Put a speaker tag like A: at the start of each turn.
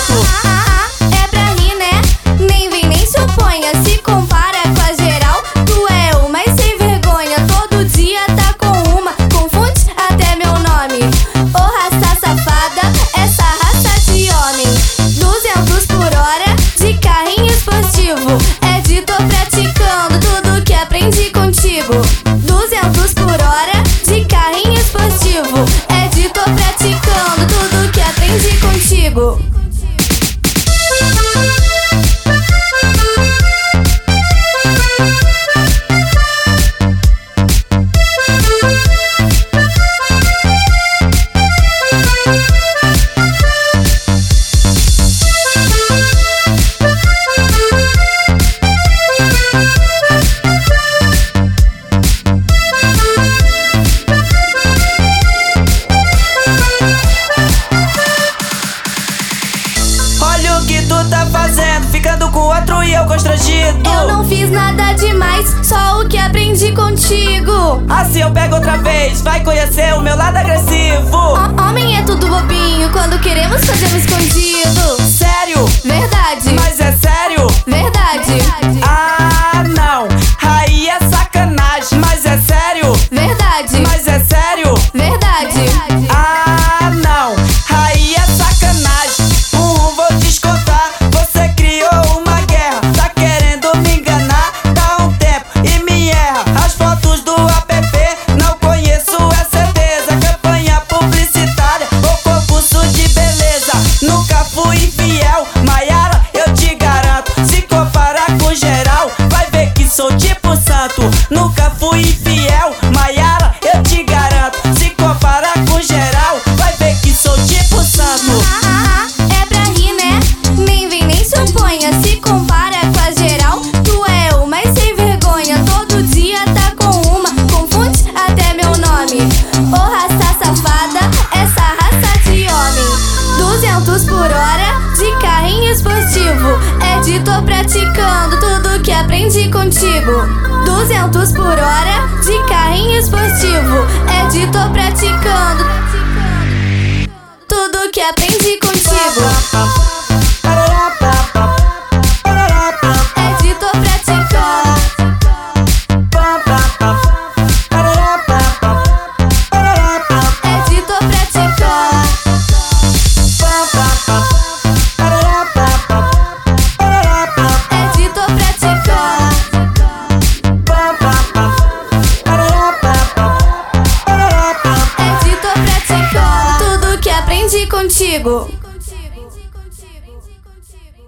A: canto.
B: É pra rir, né? Nem vem nem se oponha. Se compara com a geral, tu é o mais sem vergonha. Todo dia tá com uma, confunde até meu nome. Ô raça safada, essa raça de homem. 200 por hora de carrinho esportivo. É de tô praticando tudo que aprendi contigo. 200 por hora de carrinho esportivo. É de tô praticando tudo que aprendi contigo.
A: Olha o que tu tá fazendo, ficando com outro e eu constrangido.
B: Eu não fiz nada demais, só o que aprendi contigo.
A: Assim eu pego outra vez, vai conhecer o meu lado agressivo.
B: Homem é tudo bobinho, quando queremos fazemos escondido.
A: Sério?
B: Verdade.
A: Mas é sério?
B: Verdade.
A: Ah, não, aí é sacanagem. Mas é sério?
B: Verdade.
A: Mas é sério?
B: Verdade.
A: Ah, não, aí é sacanagem. Vou descontar, você criou uma guerra. Tá querendo me enganar, dá um tempo e me erra. As fotos do app, não conheço, é certeza. Campanha publicitária ou concurso de beleza. Nunca fui infiel, Maiara, eu te garanto. Se comparar com geral, vai ver que sou tipo santo. Nunca fui infiel, Maiara, eu te garanto. Se comparar com geral, vai ver que sou tipo santo.
B: É pra rir, né? Nem vem nem se oponha. Se compara com a geral, tu é o mais sem vergonha. Todo dia tá com uma, confunde até meu nome. Ô raça safada, essa raça de homem. 200 por hora de carrinho esportivo. É de tô praticando tudo que aprendi contigo. 200 por hora de carrinho esportivo. É de tô praticando tudo que aprendi contigo. É de tô praticando. É de tô praticando. É de tô praticando. É de tô praticando tudo que aprendi contigo.